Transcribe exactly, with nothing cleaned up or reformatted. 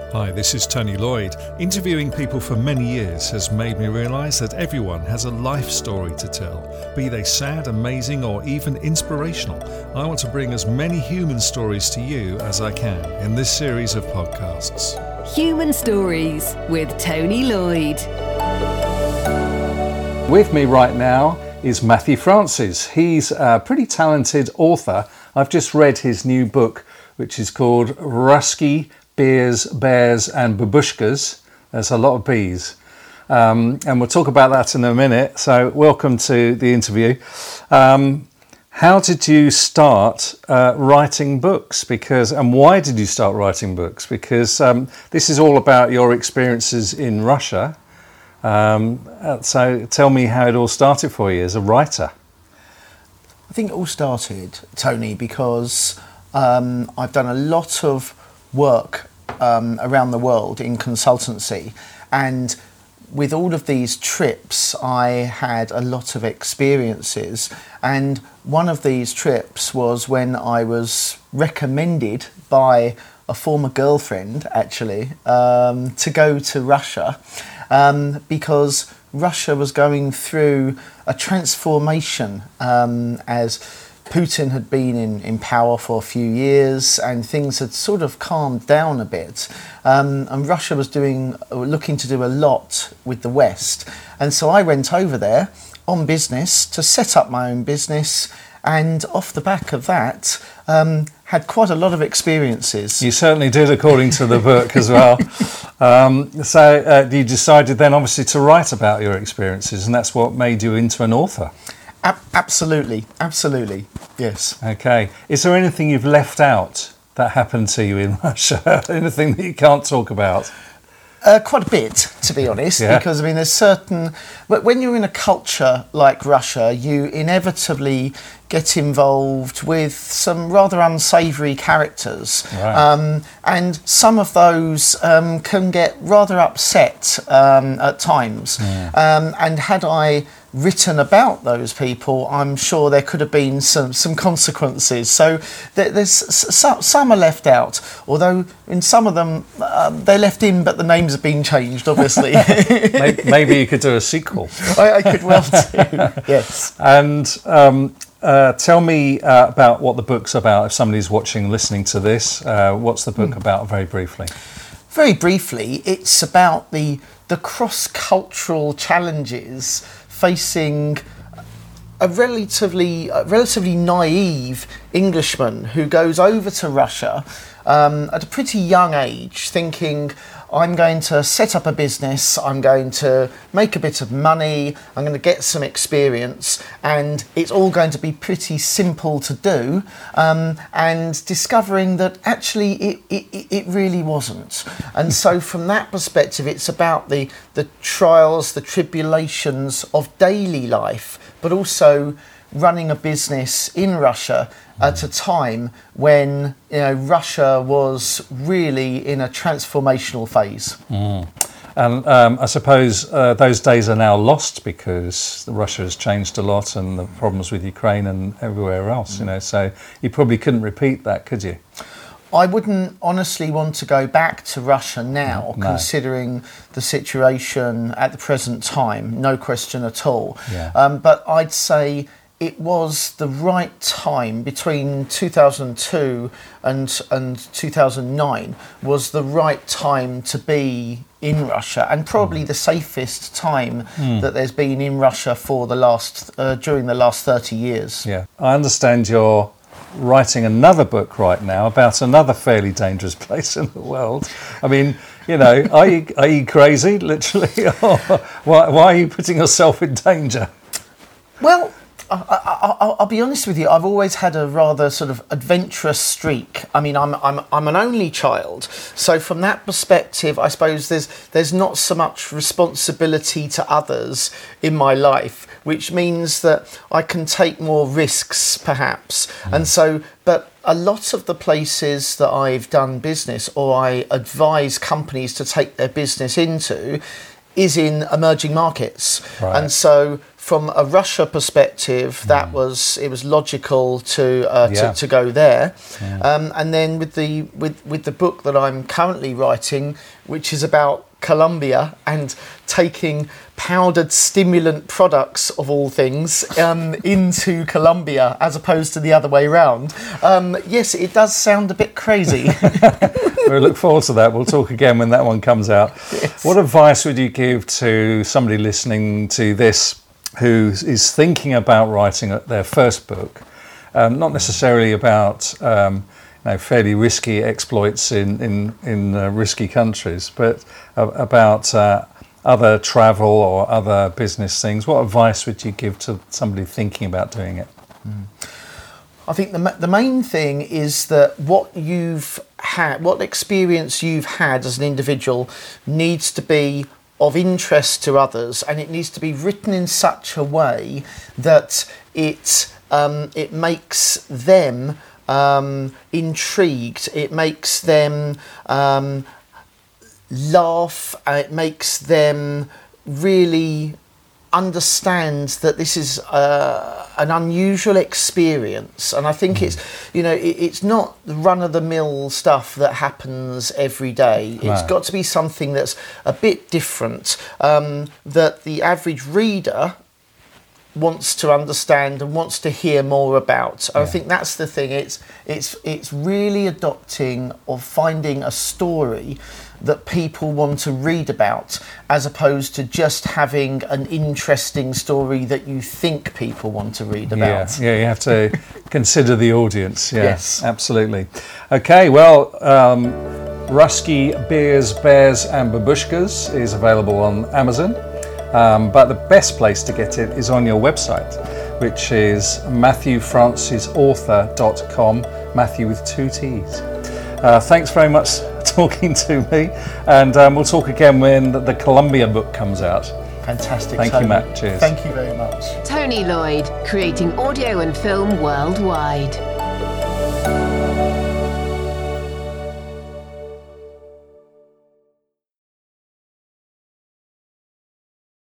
Hi, this is Tony Lloyd. Interviewing people for many years has made me realise that everyone has a life story to tell, be they sad, amazing or even inspirational. I want to bring as many human stories to you as I can in this series of podcasts. Human Stories with Tony Lloyd. With me right now is Matthew Francis. He's a pretty talented author. I've just read his new book, which is called Rusky Beers, Bears and Babushkas. There's a lot of bees. Um, and we'll talk about that in a minute. So welcome to the interview. Um, how did you start uh, writing books? Because and why did you start writing books? Because um, this is all about your experiences in Russia. Um, so tell me how it all started for you as a writer. I think it all started, Tony, because um, I've done a lot of work um, around the world in consultancy, and with all of these trips I had a lot of experiences, and one of these trips was when I was recommended by a former girlfriend actually um, to go to Russia um, because Russia was going through a transformation um, as Putin had been in, in power for a few years and things had sort of calmed down a bit. Um, and Russia was doing, looking to do a lot with the West. And so I went over there on business to set up my own business, and off the back of that, um, had quite a lot of experiences. You certainly did, according to the book as well. Um, so uh, you decided then obviously to write about your experiences, and that's what made you into an author. A- absolutely, absolutely, yes. Okay. Is there anything you've left out that happened to you in Russia? Anything that you can't talk about? Uh, quite a bit, to be honest, yeah. because I mean, there's certain. But when you're in a culture like Russia, you inevitably get involved with some rather unsavoury characters, right. um, and some of those um, can get rather upset um, at times. Yeah. Um, and had I written about those people, I'm sure there could have been some, some consequences. So there, there's some, some are left out, although in some of them um, they're left in, but the names have been changed, obviously. maybe, maybe you could do a sequel. I, I could well do, yes. And um, uh, tell me uh, about what the book's about. If somebody's watching, listening to this, uh, what's the book mm. about, very briefly? Very briefly, it's about the the cross-cultural challenges facing a relatively a relatively naive Englishman who goes over to Russia um, at a pretty young age, thinking, I'm going to set up a business, I'm going to make a bit of money, I'm going to get some experience, and it's all going to be pretty simple to do, um, and discovering that actually it, it, it really wasn't. And so from that perspective, it's about the, the trials, the tribulations of daily life, but also running a business in Russia at a time when, you know, Russia was really in a transformational phase. Mm. And um, I suppose uh, those days are now lost because Russia has changed a lot, and the problems with Ukraine and everywhere else. Mm. You know, so you probably couldn't repeat that, could you? I wouldn't honestly want to go back to Russia now, no. considering the situation at the present time, no question at all. Yeah. Um, but I'd say it was the right time between two thousand two and and two thousand nine was the right time to be in Russia, and probably mm. the safest time mm. that there's been in Russia for the last uh, during the last thirty years. Yeah, I understand you're writing another book right now about another fairly dangerous place in the world. I mean, you know, are you are you crazy, literally? Or why why are you putting yourself in danger? Well, I, I, I'll be honest with you. I've always had a rather sort of adventurous streak. I mean, I'm I'm I'm an only child, so from that perspective, I suppose there's there's not so much responsibility to others in my life, which means that I can take more risks, perhaps. Mm. And so, but a lot of the places that I've done business or I advise companies to take their business into is in emerging markets, right. and so. from a Russia perspective, that was it was logical to uh, Yeah. to, to go there. Yeah. Um, and then with the with with the book that I'm currently writing, which is about Colombia and taking powdered stimulant products of all things um, into Colombia as opposed to the other way around. Um, yes, it does sound a bit crazy. We look forward to that. We'll talk again when that one comes out. Yes. What advice would you give to somebody listening to this who is thinking about writing their first book? Um, not necessarily about um, you know, fairly risky exploits in in, in uh, risky countries, but uh, about uh, other travel or other business things. What advice would you give to somebody thinking about doing it? Mm. I think the the main thing is that what you've had, what experience you've had as an individual, needs to be of interest to others, and it needs to be written in such a way that it um, it makes them um, intrigued. It makes them um, laugh. And it makes them really understand that this is uh, an unusual experience, and I think it's you know it, it's not the run-of-the-mill stuff that happens every day. It's No. got to be something that's a bit different, um, that the average reader wants to understand and wants to hear more about. And I Yeah. think that's the thing. It's it's it's really adopting or finding a story that people want to read about, as opposed to just having an interesting story that you think people want to read Yeah, about. yeah, you have to consider the audience. Yeah, Yes. absolutely. Okay, well, um, Rusky Beers, Bears and Babushkas is available on Amazon, um, but the best place to get it is on your website, which is matthew francis author dot com, Matthew with two T's. Uh, thanks very much for talking to me, and um, we'll talk again when the, the Columbia book comes out. Fantastic. Thank you, Tony. Matt. Cheers. Thank you very much. Tony Lloyd, creating audio and film worldwide.